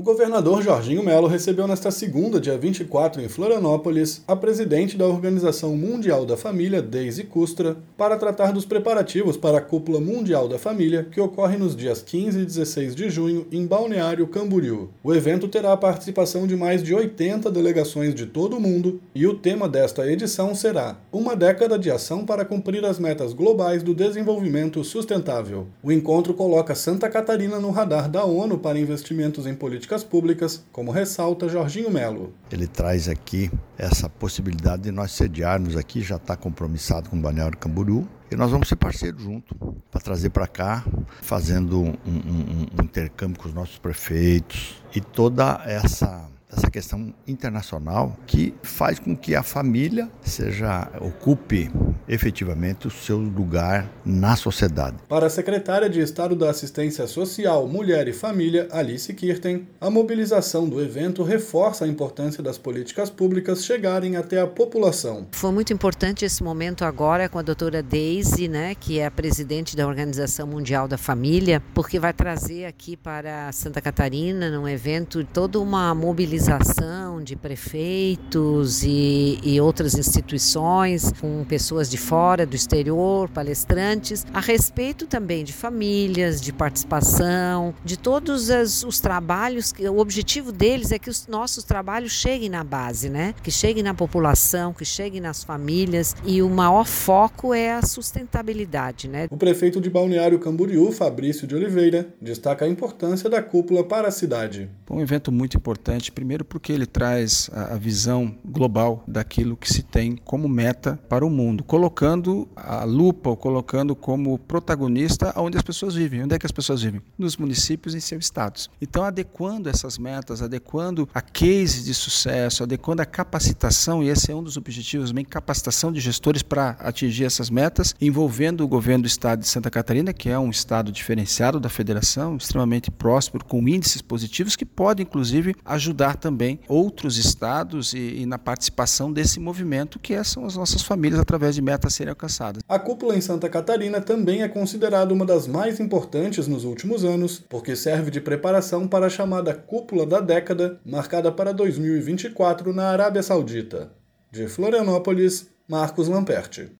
O governador Jorginho Melo recebeu nesta segunda, dia 24, em Florianópolis, a presidente da Organização Mundial da Família, Daisy Kustra, para tratar dos preparativos para a Cúpula Mundial da Família, que ocorre nos dias 15 e 16 de junho, em Balneário Camboriú. O evento terá a participação de mais de 80 delegações de todo o mundo, e o tema desta edição será Uma década de ação para cumprir as metas globais do desenvolvimento sustentável. O encontro coloca Santa Catarina no radar da ONU para investimentos em políticas públicas, como ressalta Jorginho Melo. Ele traz aqui essa possibilidade de nós sediarmos aqui, já está compromissado com o Balneário Camboriú, e nós vamos ser parceiros junto, para trazer para cá, fazendo um intercâmbio com os nossos prefeitos e toda essa questão internacional que faz com que a família ocupe efetivamente o seu lugar na sociedade. Para a secretária de Estado da Assistência Social, Mulher e Família, Alice Kirten, a mobilização do evento reforça a importância das políticas públicas chegarem até a população. Foi muito importante esse momento agora com a doutora Daisy, que é a presidente da Organização Mundial da Família, porque vai trazer aqui para Santa Catarina, num evento, toda uma mobilização de prefeitos e outras instituições, com pessoas de fora, do exterior, palestrantes, a respeito também de famílias, de participação, de todos os trabalhos. O objetivo deles é que os nossos trabalhos cheguem na base, que cheguem na população, que cheguem nas famílias, e o maior foco é a sustentabilidade. O prefeito de Balneário Camboriú, Fabrício de Oliveira, destaca a importância da cúpula para a cidade. Um evento muito importante, primeiro porque ele traz a visão global daquilo que se tem como meta para o mundo, colocando a lupa, ou colocando como protagonista onde as pessoas vivem. Onde é que as pessoas vivem? Nos municípios e em seus estados. Então, adequando essas metas, adequando a cases de sucesso, adequando a capacitação, e esse é um dos objetivos também, capacitação de gestores para atingir essas metas, envolvendo o governo do estado de Santa Catarina, que é um estado diferenciado da federação, extremamente próspero, com índices positivos que podem, inclusive, ajudar também outros estados e na participação desse movimento, que são as nossas famílias, através de metas a serem alcançadas. A cúpula em Santa Catarina também é considerada uma das mais importantes nos últimos anos, porque serve de preparação para a chamada Cúpula da Década, marcada para 2024 na Arábia Saudita. De Florianópolis, Marcos Lamperti.